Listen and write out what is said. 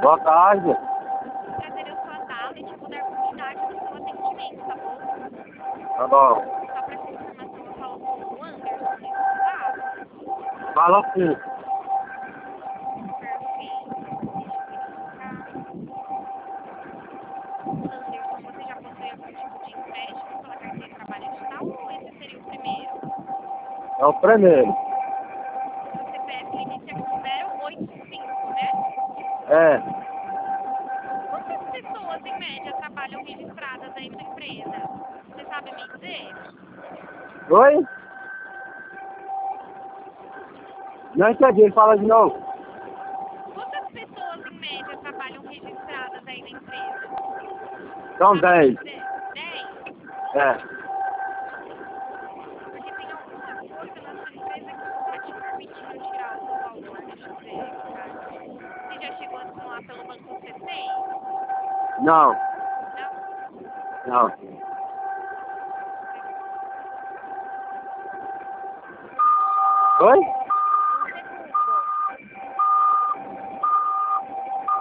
Boa tarde. Trazer a sua data e tipo dar continuidade no seu atendimento, tá bom? Tá bom. Só pra essa informação eu falo com o Anderson nesse contato. Fala sim. Perfeito. Deixa eu verificar. Anderson, você já possui algum tipo de empréstimo pela carteira de trabalho digital ou esse seria o primeiro? É o primeiro. Seu CPF inicia com 085, né? É. Quantas pessoas, em média, trabalham registradas aí na sua empresa? Você sabe me dizer? Oi? Não entendi, fala de novo. Quantas pessoas, em média, trabalham registradas aí na empresa? São Sabe me 10. dizer? 10? É. Porque tem alguma coisa na sua empresa que não está te permitindo tirar o seu valor. Deixa eu ver aqui. Você já chegou a simular pelo Banco C6? Não. Não? Não. Oi?